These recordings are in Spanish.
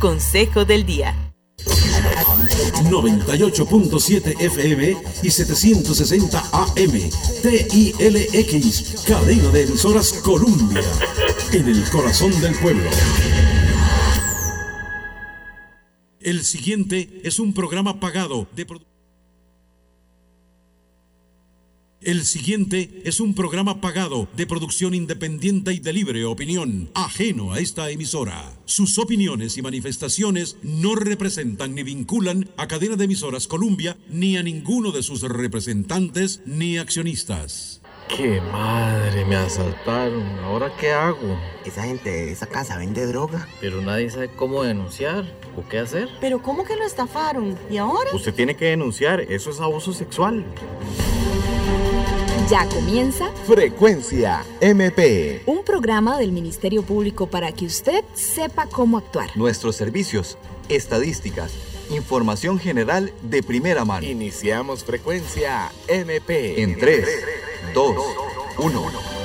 consejo del día. 98.7 FM y 760 AM. TILX, cadena de emisoras Columbia. En el corazón del pueblo. El siguiente es un programa pagado de producción independiente y de libre opinión, ajeno a esta emisora. Sus opiniones y manifestaciones no representan ni vinculan a Cadena de Emisoras Columbia, ni a ninguno de sus representantes ni accionistas. ¡Qué madre! Me asaltaron. ¿Ahora qué hago? Esa gente de esa casa vende droga. Pero nadie sabe cómo denunciar o qué hacer. ¿Pero cómo que lo estafaron? ¿Y ahora? Usted tiene que denunciar. Eso es abuso sexual. Ya comienza Frecuencia MP, un programa del Ministerio Público para que usted sepa cómo actuar. Nuestros servicios, estadísticas, información general de primera mano. Iniciamos Frecuencia MP. En 3, 2, 1.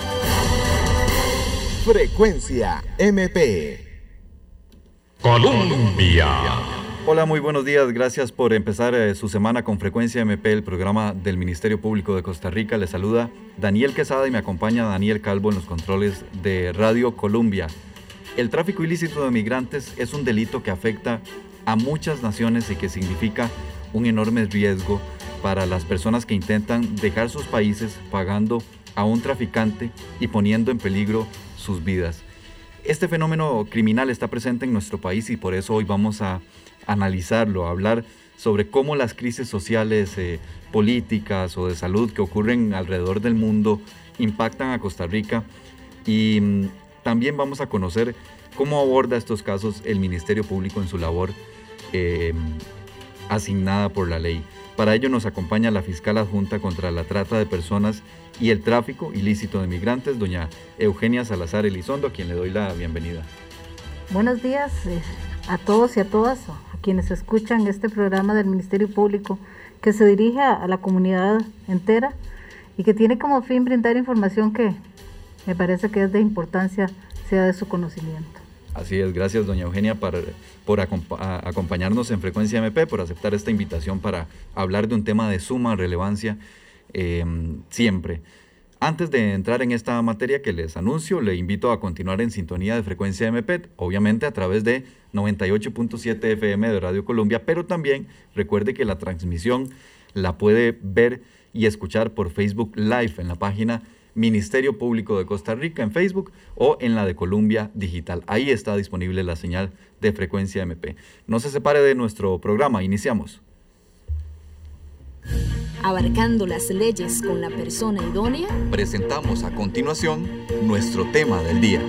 Frecuencia MP. Colombia. Hola, muy buenos días. Gracias por empezar su semana con Frecuencia MP, el programa del Ministerio Público de Costa Rica. Les saluda Daniel Quesada y me acompaña Daniel Calvo en los controles de Radio Columbia. El tráfico ilícito de migrantes es un delito que afecta a muchas naciones y que significa un enorme riesgo para las personas que intentan dejar sus países pagando a un traficante y poniendo en peligro sus vidas. Este fenómeno criminal está presente en nuestro país y por eso hoy vamos a analizarlo, a hablar sobre cómo las crisis sociales, políticas o de salud que ocurren alrededor del mundo impactan a Costa Rica y también vamos a conocer cómo aborda estos casos el Ministerio Público en su labor asignada por la ley. Para ello nos acompaña la fiscal adjunta contra la trata de personas y el tráfico ilícito de migrantes, doña Eugenia Salazar Elizondo, a quien le doy la bienvenida. Buenos días a todos y a todas, a quienes escuchan este programa del Ministerio Público que se dirige a la comunidad entera y que tiene como fin brindar información que me parece que es de importancia, sea de su conocimiento. Así es, gracias doña Eugenia por acompañarnos en Frecuencia MP, por aceptar esta invitación para hablar de un tema de suma relevancia siempre. Antes de entrar en esta materia que les anuncio, le invito a continuar en sintonía de Frecuencia MP, obviamente a través de 98.7 FM de Radio Columbia, pero también recuerde que la transmisión la puede ver y escuchar por Facebook Live en la página Ministerio Público de Costa Rica en Facebook o en la de Columbia Digital. Ahí está disponible la señal de Frecuencia MP. No se separe de nuestro programa, iniciamos. Abarcando las leyes con la persona idónea. Presentamos a continuación nuestro tema del día.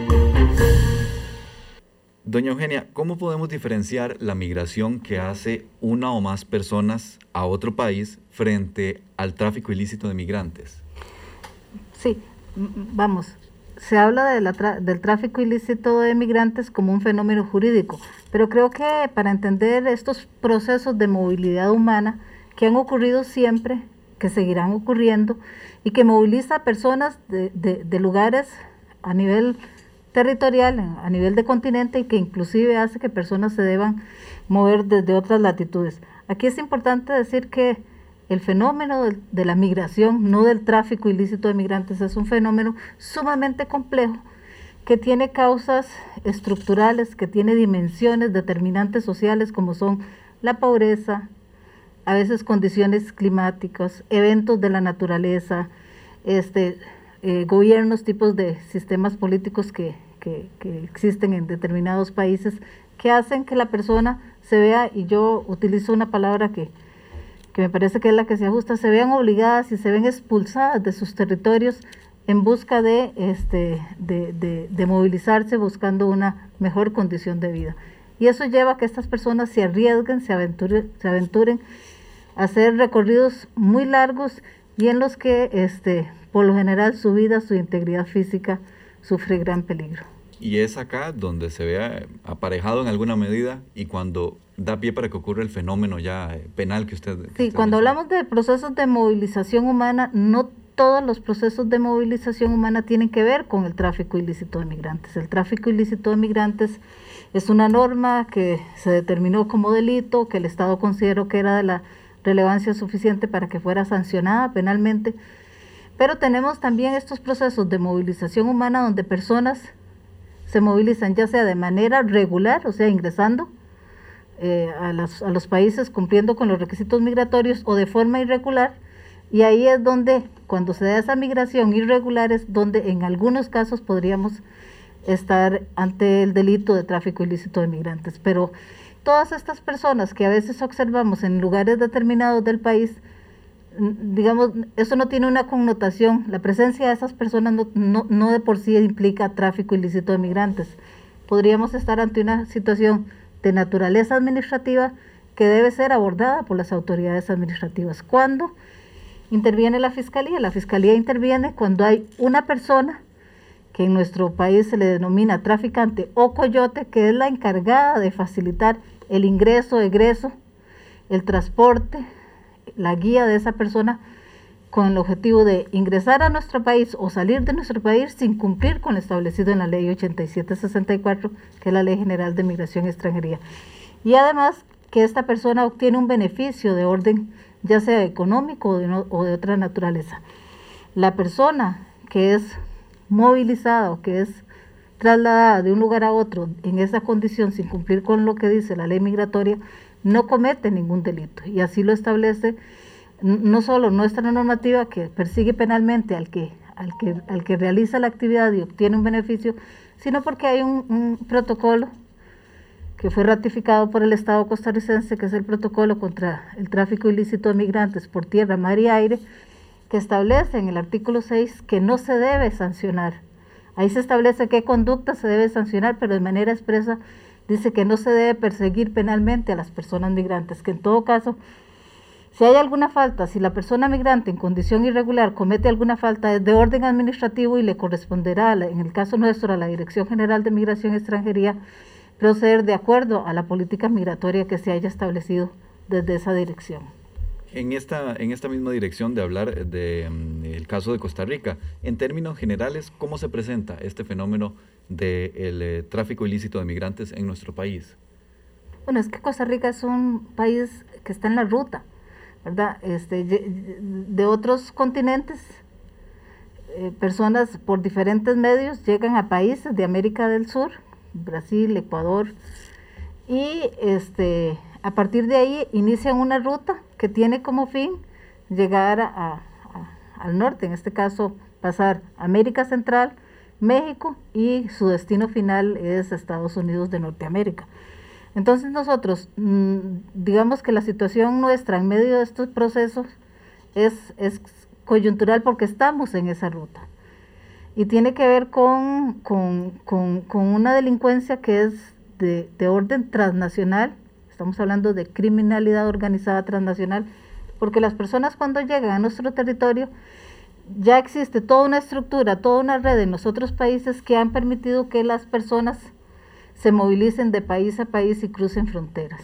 Doña Eugenia, ¿cómo podemos diferenciar la migración que hace una o más personas a otro país frente al tráfico ilícito de migrantes? Sí, vamos, se habla del tráfico ilícito de migrantes como un fenómeno jurídico, pero creo que para entender estos procesos de movilidad humana que han ocurrido siempre, que seguirán ocurriendo y que moviliza a personas de lugares a nivel territorial, a nivel de continente y que inclusive hace que personas se deban mover desde otras latitudes. Aquí es importante decir que el fenómeno de la migración, no del tráfico ilícito de migrantes, es un fenómeno sumamente complejo que tiene causas estructurales, que tiene dimensiones determinantes sociales como son la pobreza, a veces condiciones climáticas, eventos de la naturaleza, gobiernos, tipos de sistemas políticos que existen en determinados países que hacen que la persona se vea, y yo utilizo una palabra que me parece que es la que se ajusta, se vean obligadas y se ven expulsadas de sus territorios en busca de movilizarse buscando una mejor condición de vida. Y eso lleva a que estas personas se arriesguen, se aventuren a hacer recorridos muy largos y en los que por lo general su vida, su integridad física sufre gran peligro. Y es acá donde se ve aparejado en alguna medida y cuando da pie para que ocurra el fenómeno ya penal que usted... Sí, cuando hablamos de procesos de movilización humana, no todos los procesos de movilización humana tienen que ver con el tráfico ilícito de migrantes. El tráfico ilícito de migrantes es una norma que se determinó como delito, que el Estado consideró que era de la relevancia suficiente para que fuera sancionada penalmente, pero tenemos también estos procesos de movilización humana donde personas se movilizan ya sea de manera regular, o sea, ingresando a los países cumpliendo con los requisitos migratorios, o de forma irregular, y ahí es donde, cuando se da esa migración irregular, es donde en algunos casos podríamos estar ante el delito de tráfico ilícito de migrantes. Pero todas estas personas que a veces observamos en lugares determinados del país, digamos, eso no tiene una connotación, la presencia de esas personas no de por sí implica tráfico ilícito de migrantes. Podríamos estar ante una situación de naturaleza administrativa que debe ser abordada por las autoridades administrativas. ¿Cuándo interviene la Fiscalía? La Fiscalía interviene cuando hay una persona que en nuestro país se le denomina traficante o coyote, que es la encargada de facilitar el ingreso, egreso, el transporte, la guía de esa persona con el objetivo de ingresar a nuestro país o salir de nuestro país sin cumplir con lo establecido en la Ley 8764, que es la Ley General de Migración y Extranjería. Y además que esta persona obtiene un beneficio de orden, ya sea económico o de otra naturaleza. La persona que es movilizada o que es trasladada de un lugar a otro en esa condición sin cumplir con lo que dice la ley migratoria no comete ningún delito, y así lo establece no solo nuestra normativa, que persigue penalmente al que realiza la actividad y obtiene un beneficio, sino porque hay un protocolo que fue ratificado por el Estado costarricense, que es el protocolo contra el tráfico ilícito de migrantes por tierra, mar y aire, que establece en el artículo 6 que no se debe sancionar. Ahí se establece qué conducta se debe sancionar, pero de manera expresa dice que no se debe perseguir penalmente a las personas migrantes, que en todo caso, si hay alguna falta, si la persona migrante en condición irregular comete alguna falta de orden administrativo, y le corresponderá, en el caso nuestro, a la Dirección General de Migración y Extranjería, proceder de acuerdo a la política migratoria que se haya establecido desde esa dirección. En esta misma dirección de hablar del caso de Costa Rica, en términos generales, ¿cómo se presenta este fenómeno del tráfico ilícito de migrantes en nuestro país? Bueno, es que Costa Rica es un país que está en la ruta, ¿verdad? De otros continentes, personas por diferentes medios llegan a países de América del Sur, Brasil, Ecuador, y a partir de ahí inician una ruta que tiene como fin llegar al norte, en este caso pasar América Central, México, y su destino final es Estados Unidos de Norteamérica. Entonces nosotros, digamos que la situación nuestra en medio de estos procesos es coyuntural porque estamos en esa ruta. Y tiene que ver con una delincuencia que es de orden transnacional. Estamos hablando de criminalidad organizada transnacional, porque las personas cuando llegan a nuestro territorio, ya existe toda una estructura, toda una red en los otros países que han permitido que las personas se movilicen de país a país y crucen fronteras.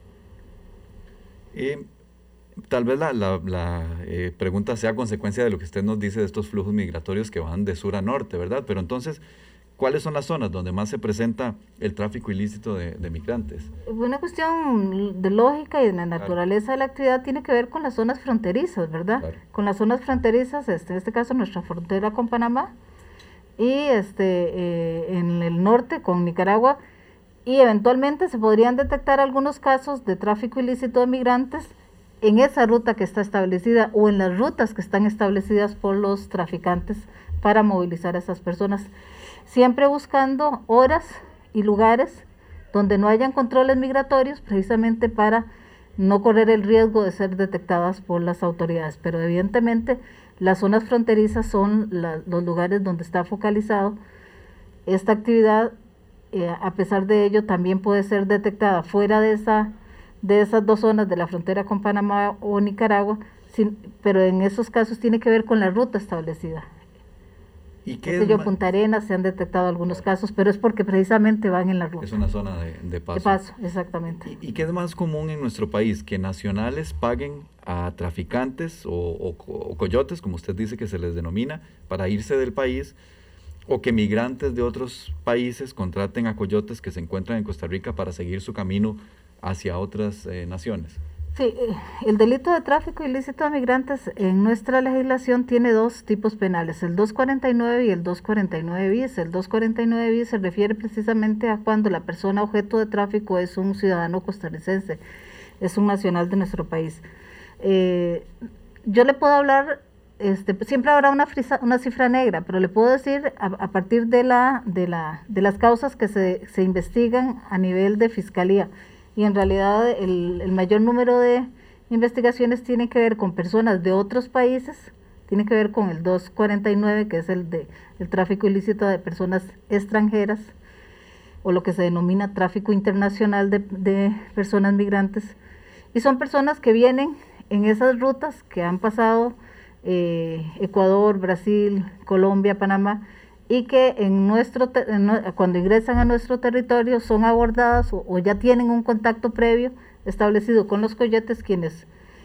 Tal vez la pregunta sea consecuencia de lo que usted nos dice de estos flujos migratorios que van de sur a norte, ¿verdad? Pero entonces, ¿cuáles son las zonas donde más se presenta el tráfico ilícito de migrantes? Una cuestión de lógica y de la naturaleza de la actividad tiene que ver con las zonas fronterizas, ¿verdad? Claro. Con las zonas fronterizas, en este caso nuestra frontera con Panamá, y en el norte con Nicaragua, y eventualmente se podrían detectar algunos casos de tráfico ilícito de migrantes en esa ruta que está establecida o en las rutas que están establecidas por los traficantes para movilizar a esas personas, siempre buscando horas y lugares donde no hayan controles migratorios, precisamente para no correr el riesgo de ser detectadas por las autoridades. Pero evidentemente las zonas fronterizas son los lugares donde está focalizado esta actividad. A pesar de ello, también puede ser detectada fuera de esas dos zonas de la frontera con Panamá o Nicaragua, pero en esos casos tiene que ver con la ruta establecida. ¿Y qué es Punta Arenas se han detectado algunos casos, pero es porque precisamente van en la ruta. Es una zona de paso. De paso, exactamente. ¿Y qué es más común en nuestro país? ¿Que nacionales paguen a traficantes o coyotes, como usted dice que se les denomina, para irse del país? ¿O que migrantes de otros países contraten a coyotes que se encuentran en Costa Rica para seguir su camino hacia otras naciones? Sí, el delito de tráfico ilícito de migrantes en nuestra legislación tiene dos tipos penales, el 249 y el 249 bis. El 249 bis se refiere precisamente a cuando la persona objeto de tráfico es un ciudadano costarricense, es un nacional de nuestro país. Yo le puedo hablar, siempre habrá una cifra negra, pero le puedo decir a partir de las causas que se investigan a nivel de fiscalía. Y en realidad el mayor número de investigaciones tiene que ver con personas de otros países, tiene que ver con el 249, que es el tráfico ilícito de personas extranjeras, o lo que se denomina tráfico internacional de personas migrantes. Y son personas que vienen en esas rutas que han pasado Ecuador, Brasil, Colombia, Panamá, y que cuando ingresan a nuestro territorio son abordadas o ya tienen un contacto previo establecido con los coyotes, quienes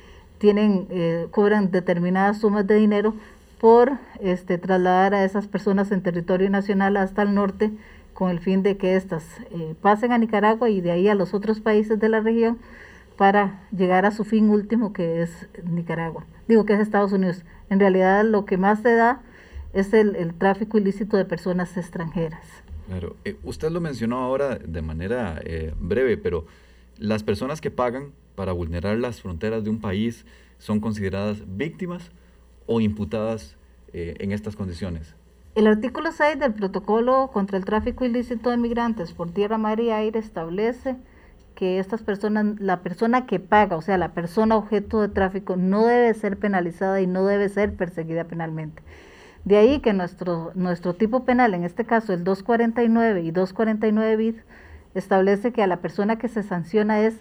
cobran determinadas sumas de dinero por trasladar a esas personas en territorio nacional hasta el norte, con el fin de que éstas pasen a Nicaragua y de ahí a los otros países de la región para llegar a su fin último, que es Nicaragua, que es Estados Unidos. En realidad lo que más se da es el tráfico ilícito de personas extranjeras. Claro, usted lo mencionó ahora de manera breve, pero las personas que pagan para vulnerar las fronteras de un país son consideradas víctimas o imputadas en estas condiciones. El artículo 6 del protocolo contra el tráfico ilícito de migrantes por tierra, mar y aire establece que estas personas, la persona que paga, o sea, la persona objeto de tráfico, no debe ser penalizada y no debe ser perseguida penalmente. De ahí que nuestro tipo penal, en este caso el 249 y 249 bis, establece que a la persona que se sanciona es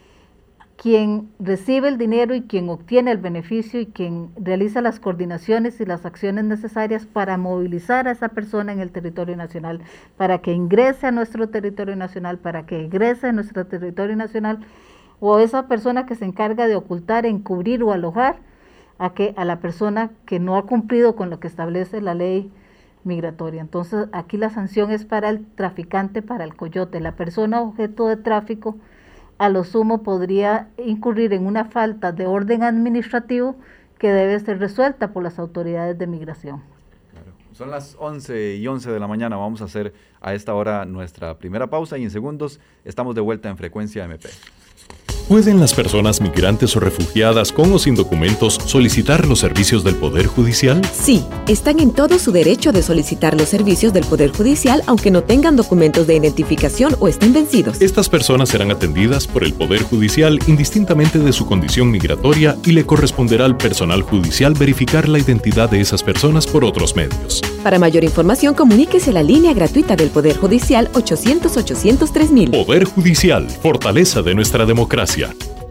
quien recibe el dinero y quien obtiene el beneficio y quien realiza las coordinaciones y las acciones necesarias para movilizar a esa persona en el territorio nacional, para que ingrese a nuestro territorio nacional, para que egrese a nuestro territorio nacional, o esa persona que se encarga de ocultar, encubrir o alojar a la persona que no ha cumplido con lo que establece la ley migratoria. Entonces aquí la sanción es para el traficante, para el coyote. La persona objeto de tráfico a lo sumo podría incurrir en una falta de orden administrativo que debe ser resuelta por las autoridades de migración. Claro. Son las 11:11 de la mañana, vamos a hacer a esta hora nuestra primera pausa y en segundos estamos de vuelta en Frecuencia MP. ¿Pueden las personas migrantes o refugiadas con o sin documentos solicitar los servicios del Poder Judicial? Sí, están en todo su derecho de solicitar los servicios del Poder Judicial aunque no tengan documentos de identificación o estén vencidos. Estas personas serán atendidas por el Poder Judicial indistintamente de su condición migratoria y le corresponderá al personal judicial verificar la identidad de esas personas por otros medios. Para mayor información, comuníquese a la línea gratuita del Poder Judicial 800-800-3000. Poder Judicial, fortaleza de nuestra democracia.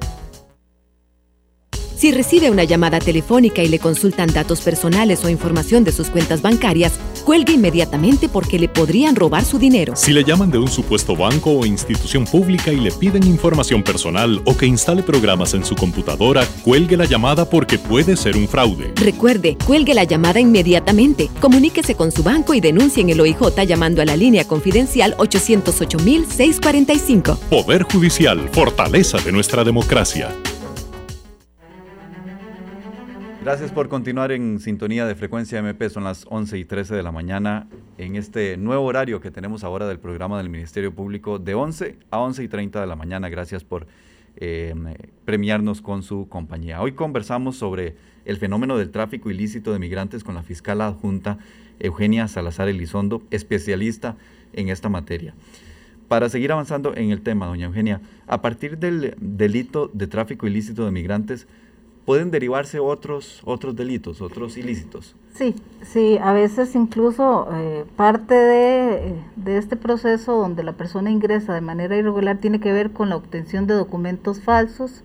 Si recibe una llamada telefónica y le consultan datos personales o información de sus cuentas bancarias, cuelgue inmediatamente porque le podrían robar su dinero. Si le llaman de un supuesto banco o institución pública y le piden información personal o que instale programas en su computadora, cuelgue la llamada porque puede ser un fraude. Recuerde, cuelgue la llamada inmediatamente. Comuníquese con su banco y denuncie en el OIJ llamando a la línea confidencial 808-645. Poder Judicial, fortaleza de nuestra democracia. Gracias por continuar en sintonía de Frecuencia MP. Son las 11:13 de la mañana en este nuevo horario que tenemos ahora del programa del Ministerio Público de 11 a 11:30 de la mañana. Gracias por premiarnos con su compañía. Hoy conversamos sobre el fenómeno del tráfico ilícito de migrantes con la fiscal adjunta Eugenia Salazar Elizondo, especialista en esta materia. Para seguir avanzando en el tema, doña Eugenia, a partir del delito de tráfico ilícito de migrantes, ¿pueden derivarse otros delitos, otros ilícitos? Sí, a veces incluso parte de este proceso donde la persona ingresa de manera irregular tiene que ver con la obtención de documentos falsos.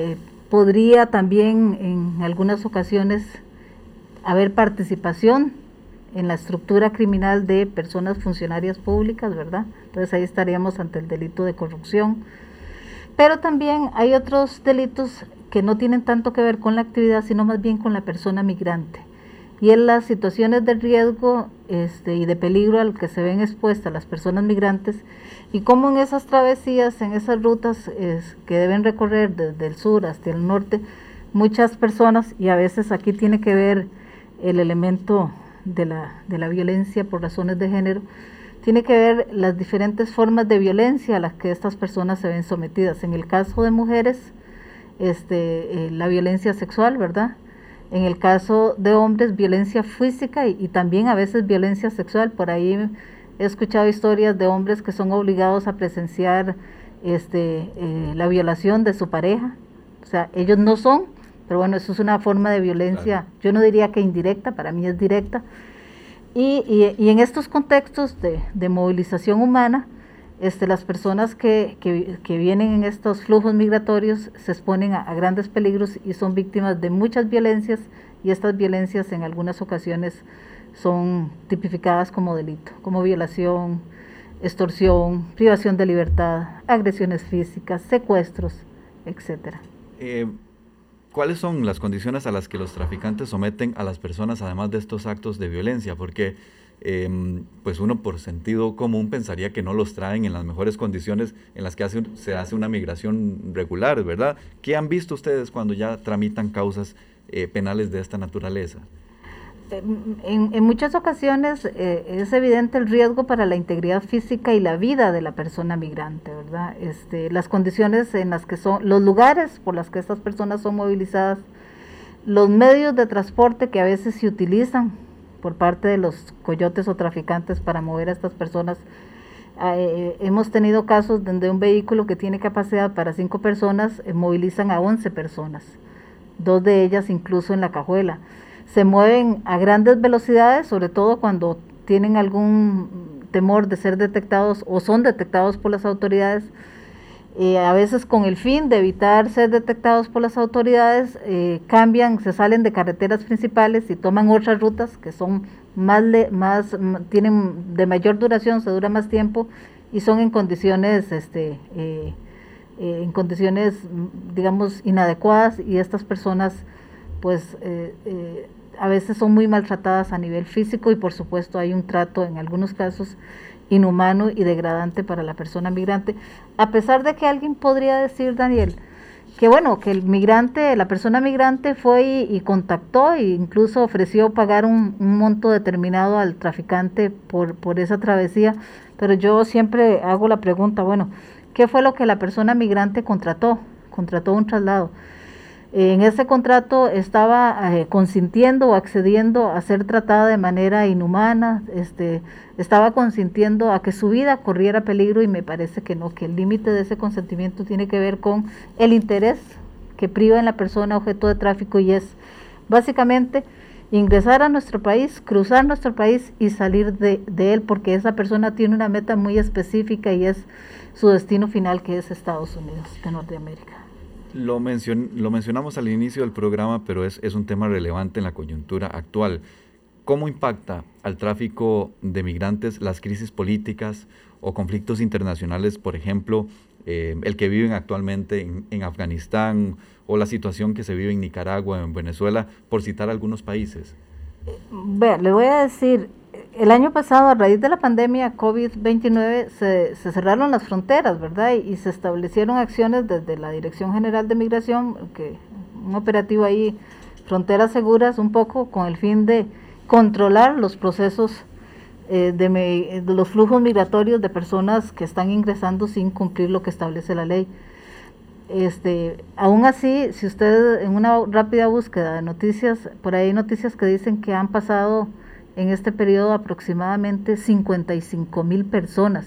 Podría también en algunas ocasiones haber participación en la estructura criminal de personas funcionarias públicas, ¿verdad? Entonces ahí estaríamos ante el delito de corrupción. Pero también hay otros delitos que no tienen tanto que ver con la actividad, sino más bien con la persona migrante. Y en las situaciones de riesgo y de peligro al que se ven expuestas las personas migrantes, y cómo en esas travesías, en esas rutas que deben recorrer desde el sur hasta el norte, muchas personas, y a veces aquí tiene que ver el elemento de la violencia por razones de género, tiene que ver las diferentes formas de violencia a las que estas personas se ven sometidas. En el caso de mujeres, la violencia sexual, ¿verdad? En el caso de hombres, violencia física y también a veces violencia sexual. Por ahí he escuchado historias de hombres que son obligados a presenciar la violación de su pareja. O sea, ellos no son, pero bueno, eso es una forma de violencia, claro. Yo no diría que indirecta, para mí es directa. Y en estos contextos de movilización humana, las personas que vienen en estos flujos migratorios se exponen a grandes peligros y son víctimas de muchas violencias, y estas violencias en algunas ocasiones son tipificadas como delito, como violación, extorsión, privación de libertad, agresiones físicas, secuestros, etcétera. ¿Cuáles son las condiciones a las que los traficantes someten a las personas además de estos actos de violencia? Porque pues uno por sentido común pensaría que no los traen en las mejores condiciones en las que se hace una migración regular, ¿verdad? ¿Qué han visto ustedes cuando ya tramitan causas penales de esta naturaleza? En muchas ocasiones es evidente el riesgo para la integridad física y la vida de la persona migrante, ¿verdad? Las condiciones en las que son, los lugares por los que estas personas son movilizadas, los medios de transporte que a veces se utilizan por parte de los coyotes o traficantes para mover a estas personas. Hemos tenido casos donde un vehículo que tiene capacidad para 5 personas movilizan a 11 personas, 2 de ellas incluso en la cajuela. Se mueven a grandes velocidades, sobre todo cuando tienen algún temor de ser detectados o son detectados por las autoridades, a veces con el fin de evitar ser detectados por las autoridades, se salen de carreteras principales y toman otras rutas que son tienen de mayor duración, se dura más tiempo y son en condiciones digamos inadecuadas, y estas personas pues a veces son muy maltratadas a nivel físico, y por supuesto hay un trato en algunos casos inhumano y degradante para la persona migrante, a pesar de que alguien podría decir, Daniel, que bueno, que la persona migrante fue y contactó e incluso ofreció pagar un monto determinado al traficante por esa travesía, pero yo siempre hago la pregunta, bueno, ¿qué fue lo que la persona migrante contrató? Contrató un traslado. En ese contrato estaba consintiendo o accediendo a ser tratada de manera inhumana, estaba consintiendo a que su vida corriera peligro, y me parece que no, que el límite de ese consentimiento tiene que ver con el interés que priva en la persona objeto de tráfico, y es básicamente ingresar a nuestro país, cruzar nuestro país y salir de él, porque esa persona tiene una meta muy específica y es su destino final, que es Estados Unidos de Norteamérica. Lo mencionamos al inicio del programa, pero es un tema relevante en la coyuntura actual. ¿Cómo impacta al tráfico de migrantes las crisis políticas o conflictos internacionales, por ejemplo, el que viven actualmente en Afganistán, o la situación que se vive en Nicaragua, en Venezuela, por citar algunos países? Le voy a decir, el año pasado, a raíz de la pandemia COVID-19, se cerraron las fronteras, ¿verdad? Y se establecieron acciones desde la Dirección General de Migración, un operativo ahí, Fronteras Seguras, un poco con el fin de controlar los procesos de los flujos migratorios de personas que están ingresando sin cumplir lo que establece la ley. Aún así, si usted en una rápida búsqueda de noticias, por ahí hay noticias que dicen que han pasado en este periodo aproximadamente 55,000 personas.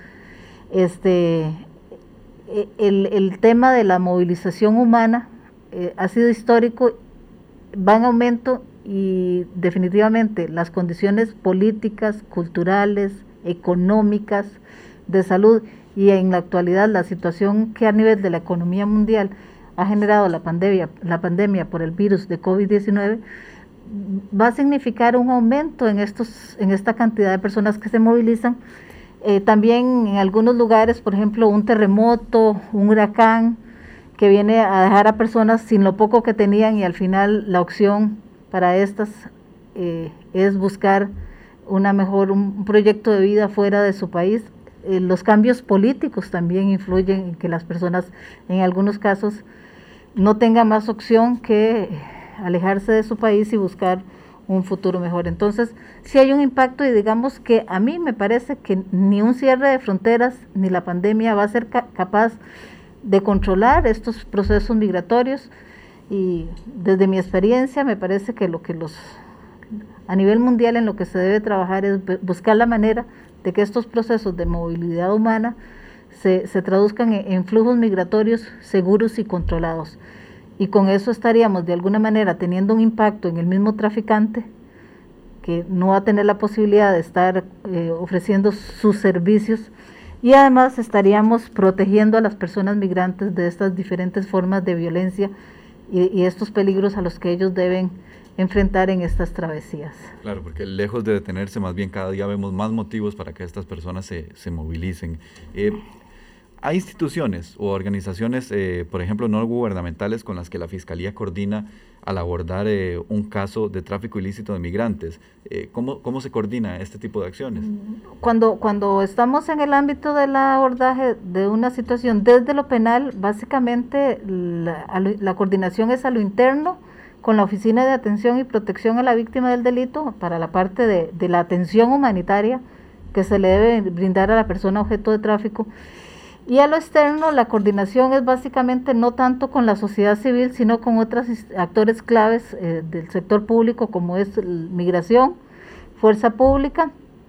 El tema de la movilización humana ha sido histórico, va en aumento, y definitivamente las condiciones políticas, culturales, económicas, de salud, y en la actualidad la situación que a nivel de la economía mundial ha generado la pandemia por el virus de COVID-19, va a significar un aumento en esta cantidad de personas que se movilizan. También en algunos lugares, por ejemplo, un terremoto, un huracán, que viene a dejar a personas sin lo poco que tenían, y al final la opción para estas es buscar un proyecto de vida fuera de su país. Los cambios políticos también influyen en que las personas, en algunos casos, no tengan más opción que alejarse de su país y buscar un futuro mejor. Entonces, sí hay un impacto, y digamos que a mí me parece que ni un cierre de fronteras ni la pandemia va a ser capaz de controlar estos procesos migratorios, y desde mi experiencia me parece que a nivel mundial en lo que se debe trabajar es buscar la manera de que estos procesos de movilidad humana se traduzcan en flujos migratorios seguros y controlados. Y con eso estaríamos de alguna manera teniendo un impacto en el mismo traficante, que no va a tener la posibilidad de estar ofreciendo sus servicios, y además estaríamos protegiendo a las personas migrantes de estas diferentes formas de violencia y estos peligros a los que ellos deben enfrentar en estas travesías. Claro, porque lejos de detenerse, más bien cada día vemos más motivos para que estas personas se movilicen. Hay instituciones o organizaciones, por ejemplo, no gubernamentales, con las que la Fiscalía coordina al abordar un caso de tráfico ilícito de migrantes. ¿Cómo se coordina este tipo de acciones? Cuando estamos en el ámbito del abordaje de una situación desde lo penal, básicamente la coordinación es a lo interno, con la Oficina de Atención y Protección a la Víctima del Delito, para la parte de la atención humanitaria que se le debe brindar a la persona objeto de tráfico. Y a lo externo, la coordinación es básicamente no tanto con la sociedad civil, sino con otros actores claves del sector público, como es migración, fuerza pública.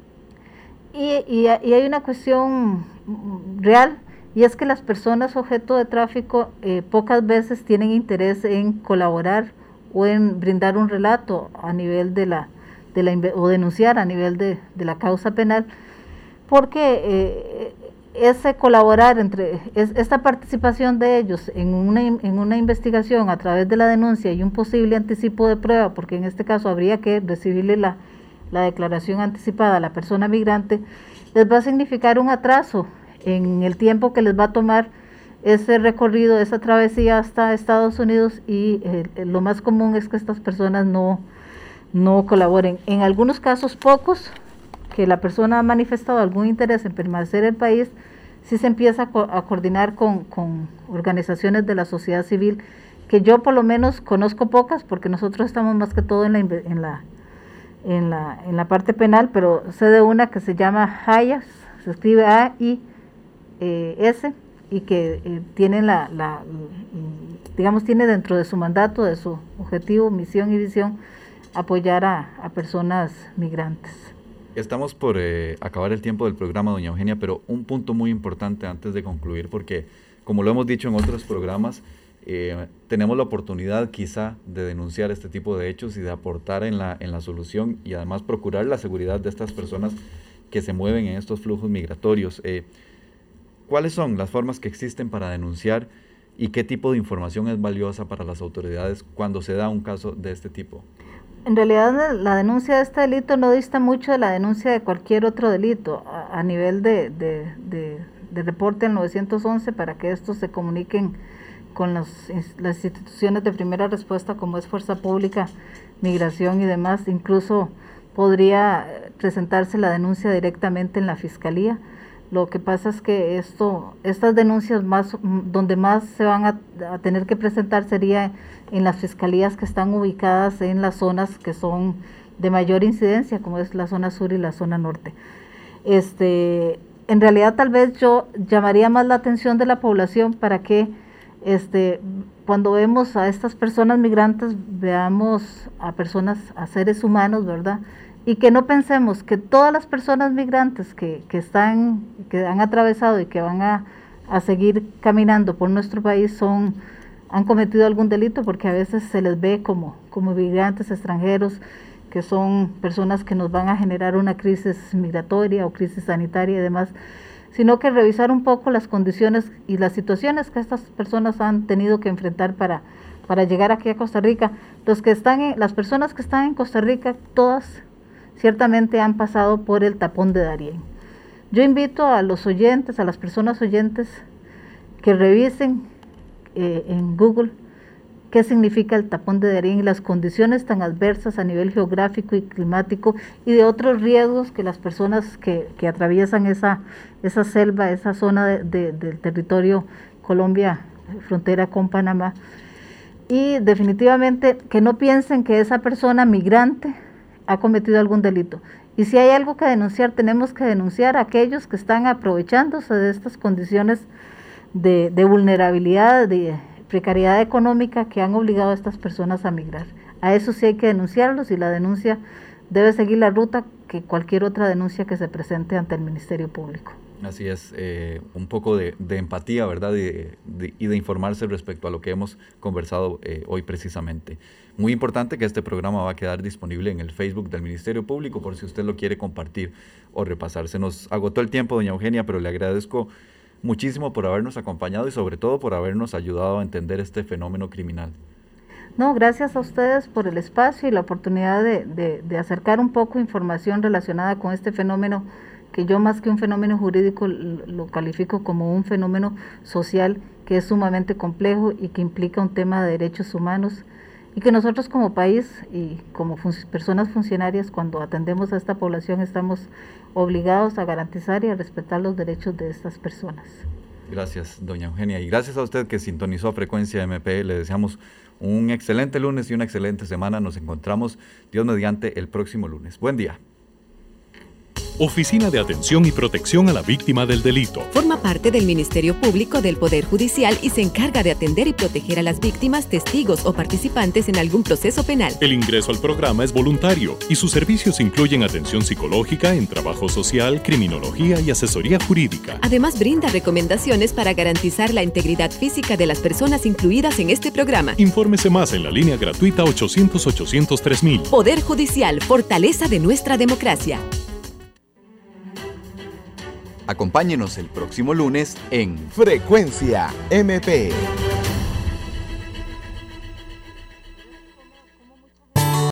Y hay una cuestión real, y es que las personas objeto de tráfico pocas veces tienen interés en colaborar o en brindar un relato a nivel o denunciar a nivel de la causa penal, porque ese colaborar esta participación de ellos en una investigación a través de la denuncia y un posible anticipo de prueba, porque en este caso habría que recibirle la declaración anticipada a la persona migrante, les va a significar un atraso en el tiempo que les va a tomar ese recorrido, esa travesía hasta Estados Unidos, y lo más común es que estas personas no colaboren. En algunos casos, pocos, que la persona ha manifestado algún interés en permanecer en el país, sí se empieza a coordinar con organizaciones de la sociedad civil, que yo por lo menos conozco pocas, porque nosotros estamos más que todo en la parte penal, pero sé de una que se llama HAIAS, se escribe AIS, y que tiene tiene dentro de su mandato, de su objetivo, misión y visión, apoyar a personas migrantes. Estamos por acabar el tiempo del programa, doña Eugenia, pero un punto muy importante antes de concluir, porque como lo hemos dicho en otros programas, tenemos la oportunidad quizá de denunciar este tipo de hechos y de aportar en la solución, y además procurar la seguridad de estas personas que se mueven en estos flujos migratorios. ¿Cuáles son las formas que existen para denunciar, y qué tipo de información es valiosa para las autoridades cuando se da un caso de este tipo? En realidad, la denuncia de este delito no dista mucho de la denuncia de cualquier otro delito a nivel de reporte al 911, para que estos se comuniquen con las instituciones de primera respuesta, como es Fuerza Pública, Migración y demás. Incluso podría presentarse la denuncia directamente en la Fiscalía. Lo que pasa es que estas denuncias donde más se van a tener que presentar sería en las fiscalías que están ubicadas en las zonas que son de mayor incidencia, como es la zona sur y la zona norte. En realidad, tal vez yo llamaría más la atención de la población para que cuando vemos a estas personas migrantes, veamos a seres humanos, ¿verdad? Y que no pensemos que todas las personas migrantes que han atravesado y que van a seguir caminando por nuestro país han cometido algún delito, porque a veces se les ve como migrantes extranjeros, que son personas que nos van a generar una crisis migratoria o crisis sanitaria y demás, sino que revisar un poco las condiciones y las situaciones que estas personas han tenido que enfrentar para para llegar aquí a Costa Rica. Las personas que están en Costa Rica, todas ciertamente han pasado por el tapón de Darién. Yo invito a los oyentes, a las personas oyentes, que revisen en Google qué significa el tapón de Darién y las condiciones tan adversas a nivel geográfico y climático y de otros riesgos que las personas que atraviesan esa selva, esa zona del territorio Colombia, frontera con Panamá. Y definitivamente que no piensen que esa persona migrante ha cometido algún delito. Y si hay algo que denunciar, tenemos que denunciar a aquellos que están aprovechándose de estas condiciones de vulnerabilidad, de precariedad económica que han obligado a estas personas a migrar. A eso sí hay que denunciarlos y la denuncia debe seguir la ruta que cualquier otra denuncia que se presente ante el Ministerio Público. Así es, un poco de empatía, ¿verdad? Y de informarse respecto a lo que hemos conversado hoy precisamente. Muy importante que este programa va a quedar disponible en el Facebook del Ministerio Público por si usted lo quiere compartir o repasar. Se nos agotó el tiempo, doña Eugenia, pero le agradezco muchísimo por habernos acompañado y sobre todo por habernos ayudado a entender este fenómeno criminal. No, gracias a ustedes por el espacio y la oportunidad de acercar un poco información relacionada con este fenómeno que yo más que un fenómeno jurídico lo califico como un fenómeno social que es sumamente complejo y que implica un tema de derechos humanos y que nosotros como país y como personas funcionarias cuando atendemos a esta población estamos obligados a garantizar y a respetar los derechos de estas personas. Gracias, doña Eugenia, y gracias a usted que sintonizó Frecuencia MP. Le deseamos un excelente lunes y una excelente semana. Nos encontramos, Dios mediante, el próximo lunes. Buen día. Oficina de Atención y Protección a la Víctima del Delito. Forma parte del Ministerio Público del Poder Judicial y se encarga de atender y proteger a las víctimas, testigos o participantes en algún proceso penal. El ingreso al programa es voluntario y sus servicios incluyen atención psicológica en trabajo social, criminología y asesoría jurídica. Además, brinda recomendaciones para garantizar la integridad física de las personas incluidas en este programa. Infórmese más en la línea gratuita 800-800-3000. Poder Judicial, fortaleza de nuestra democracia. Acompáñenos el próximo lunes en Frecuencia MP.